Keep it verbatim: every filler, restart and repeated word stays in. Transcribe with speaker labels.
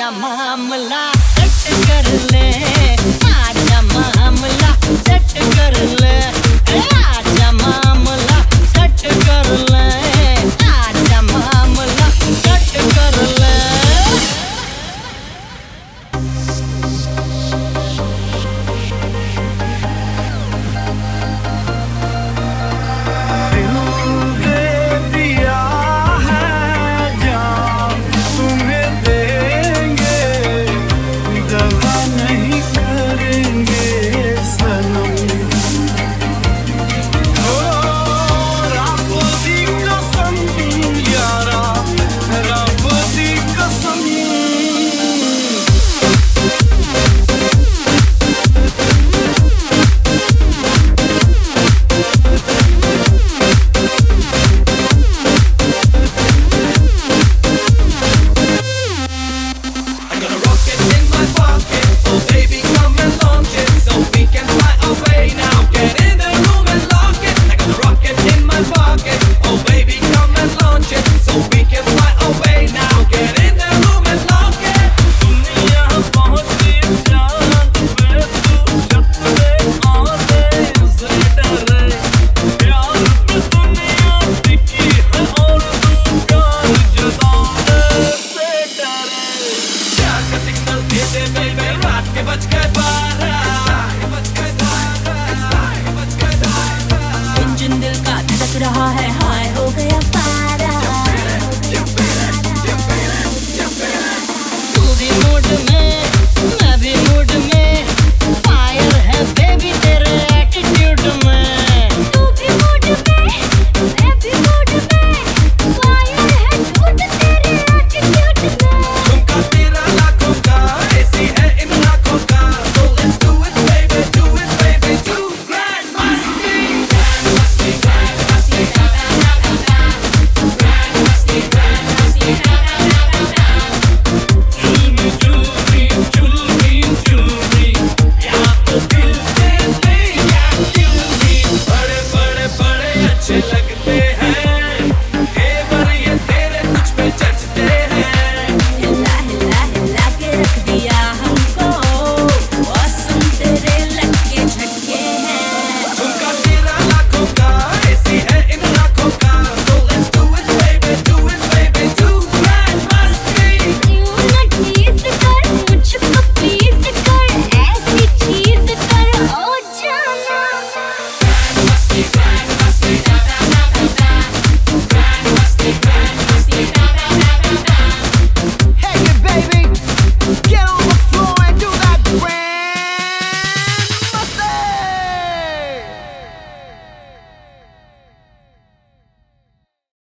Speaker 1: आजा मामला सेट कर ले, आजा मामला सेट कर ले, आजा मामला सेट कर ले, आजा मामला सेट कर ले। इंजन दिल का धड़क रहा है, हाय हो गया पारा। तू भी मूड में, मैं भी मूड में, फायर है बेबी तेरे एटीट्यूड में। तू भी मूड में, मैं भी मूड में, फायर है मूड तेरे एटीट्यूड में।
Speaker 2: झुमका तेरा लाखों का, ऐसी है इन लाखों का, so let's do it baby, do it baby, do grand masti, grand masti, grand masti, grand masti, grand masti, jewelry, jewelry, jewelry, या तो दिल दे दे या jewelry, बड़े बड़े बड़े अच्छे लगते हैं, तेवर ये तेरे तुझ पे जचते हैं।
Speaker 1: हिला हिला हिला के रख दिया हमको, मौसम तेरे लग के झटके हैं।
Speaker 2: झुमका तेरा लाखों का, ऐसी है इन लाखों का, so let's do it baby, do it baby, do grand masti,
Speaker 1: यूं न टीज कर, मुझको प्लीज कर, ऐसी चीज कर ओ जाना।
Speaker 2: grand masti, grand masti, grand masti, grand masti,
Speaker 3: Hey baby,